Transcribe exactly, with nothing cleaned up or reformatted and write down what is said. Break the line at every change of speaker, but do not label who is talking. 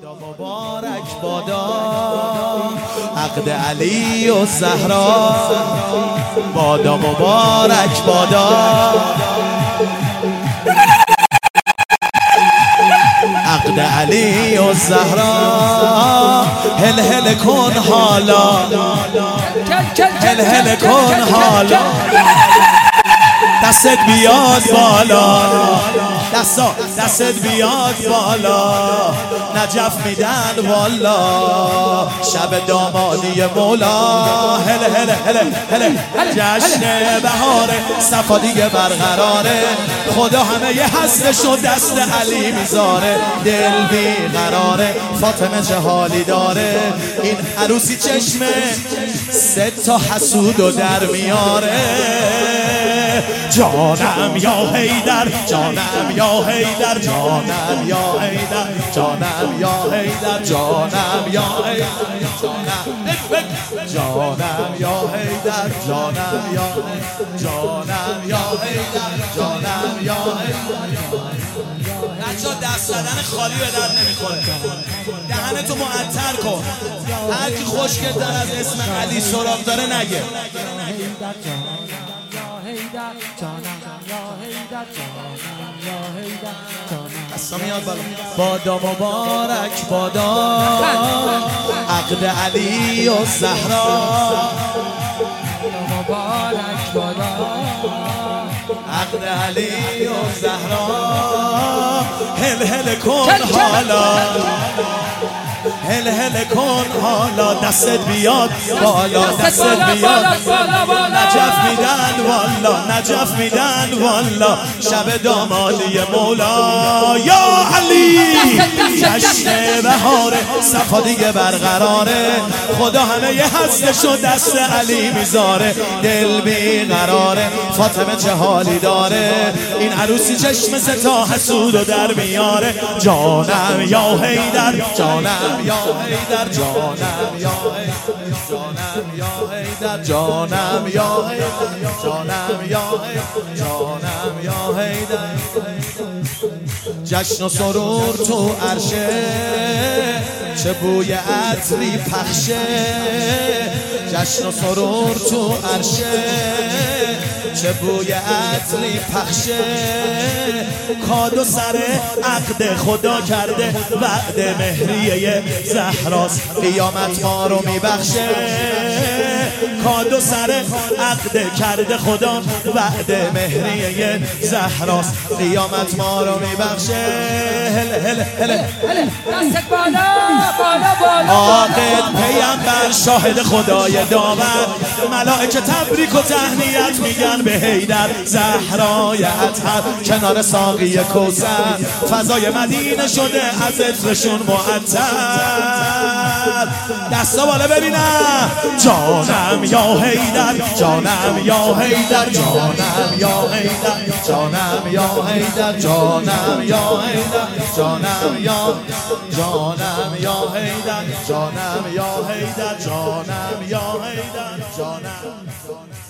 مبارک بادا عقد علی و زهرا، بادا مبارک بادا عقد علی و زهرا. هل هل کن حالا، هل هل کن حالا، دستت بیاد بالا، دستا دستت بیاد بالا، نجف میدن والا، شب دامادی مولا. هل هل هل هل جشن بهاره، صفا دیگه برقراره، خدا همه یه هستشو دست علی میذاره. دل بیقراره، فاطمه چه حالی داره، این عروسی چشمه سه تا حسودو در میاره. جانم یا حیدر، جانم یا حیدر، جانم یا حیدر، جانم یا حیدر، جانم یا حیدر، جانم یا حیدر، جانم یا جانم یا حیدر، جانم یا حیدر. بچه‌ها دست زدن خالی به در نمیخوره، دهنتو معطر کن. هر کی خوشگل در از اسم علی سراغ داره نگه. قسم میاد بالا. بادا مبارک بادا عقد علی و زهرا، مبارک بادا عقد علی و زهرا. هل هل کن حالا، هل هل کن حالا، دستت بیاد بالا، دستت بیاد، نجف میدن والا، نجف میدن والا، شب دامادی مولا. یا علی جشن بهاره، صفا دیگه برقراره، خدا همه یه هستشو دست علی میذاره. دل بیقراره، فاطمه چه حالی داره، این عروسی چشم سه تا حسودو در میاره. جانم یا حیدر، جانم یا حیدر، جانم یا حیدر، جانم یا حیدر، جانم یا حیدر، جانم یا حیدر، جانم یا حیدر. جشن و سرور تو عرشه، چه بوی عطری پخشه. جشن و سرور تو عرشه، چه بوی عطری پخشه. کادو سر عقد خدا کرده، وعده مهریه زهراست، قیامت ما رو میبخشه. کادو سر عقد کرده خدا، وعده مهریه زهراست، قیامت ما رو میبخشه. هل هل هل
دست بالا بالا بالا.
عاقد پیامبر شاهد خدای داور، ملائکه تبریک و تهنیت میگن به حیدر. زهرای اطهر کنار ساقی کوثر، فضای مدینه شده از عطرشون معطر. دستا بالا ببینم. جانم یا حیدر، جانم یا حیدر، جانم یا حیدر، جانم یا حیدر، جانم یا حیدر، جانم یا جانم یا حیدر، جانم یا حیدر، جانم یا حیدر، جانم